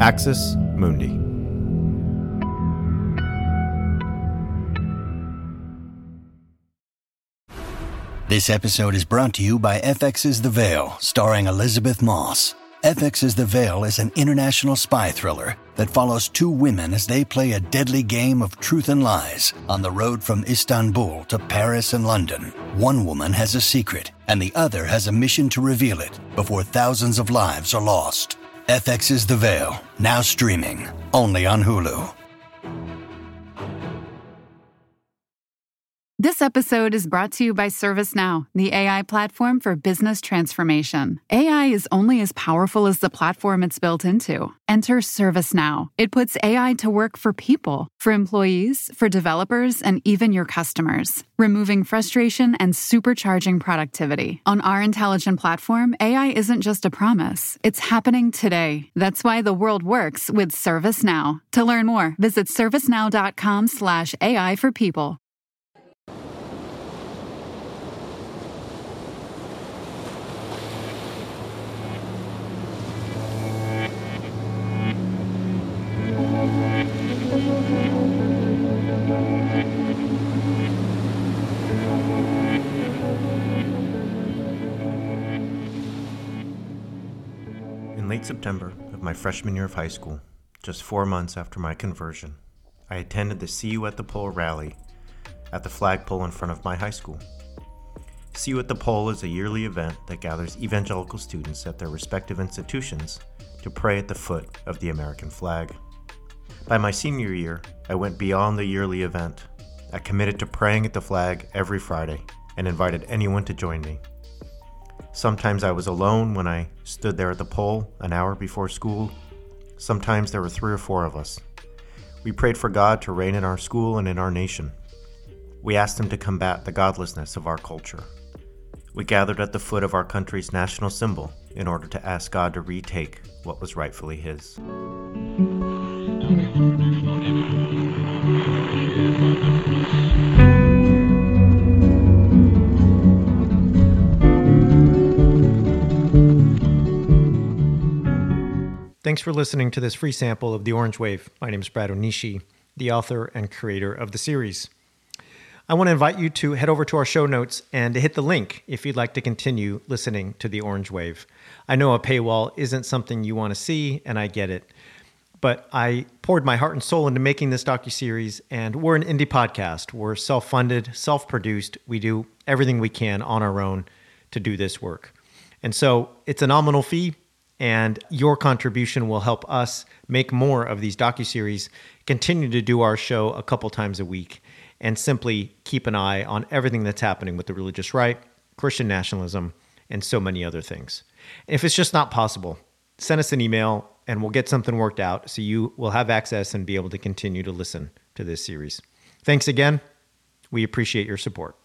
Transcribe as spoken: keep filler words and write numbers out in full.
Axis Mundi. This episode is brought to you by F X's The Veil, starring Elizabeth Moss. F X's The Veil is an international spy thriller that follows two women as they play a deadly game of truth and lies on the road from Istanbul to Paris and London. One woman has a secret, and the other has a mission to reveal it before thousands of lives are lost. F X's The Veil, now streaming, only on Hulu. This episode is brought to you by ServiceNow, the A I platform for business transformation. A I is only as powerful as the platform it's built into. Enter ServiceNow. It puts A I to work for people, for employees, for developers, and even your customers, removing frustration and supercharging productivity. On our intelligent platform, A I isn't just a promise. It's happening today. That's why the world works with ServiceNow. To learn more, visit servicenow.com slash AI for people. In late September of my freshman year of high school, just four months after my conversion, I attended the See You at the Pole rally at the flagpole in front of my high school. See You at the Pole is a yearly event that gathers evangelical students at their respective institutions to pray at the foot of the American flag. By my senior year, I went beyond the yearly event. I committed to praying at the flag every Friday and invited anyone to join me. Sometimes I was alone when I stood there at the pole an hour before school. Sometimes there were three or four of us. We prayed for God to reign in our school and in our nation. We asked Him to combat the godlessness of our culture. We gathered at the foot of our country's national symbol in order to ask God to retake what was rightfully His. Thanks for listening to this free sample of The Orange Wave. My name is Brad Onishi, the author and creator of the series. I want to invite you to head over to our show notes and to hit the link if you'd like to continue listening to The Orange Wave. I know a paywall isn't something you want to see, and I get it. But I poured my heart and soul into making this docuseries, and we're an indie podcast. We're self-funded, self-produced. We do everything we can on our own to do this work. And so it's a nominal fee, and your contribution will help us make more of these docuseries, continue to do our show a couple times a week, and simply keep an eye on everything that's happening with the religious right, Christian nationalism, and so many other things. If it's just not possible, send us an email and we'll get something worked out so you will have access and be able to continue to listen to this series. Thanks again. We appreciate your support.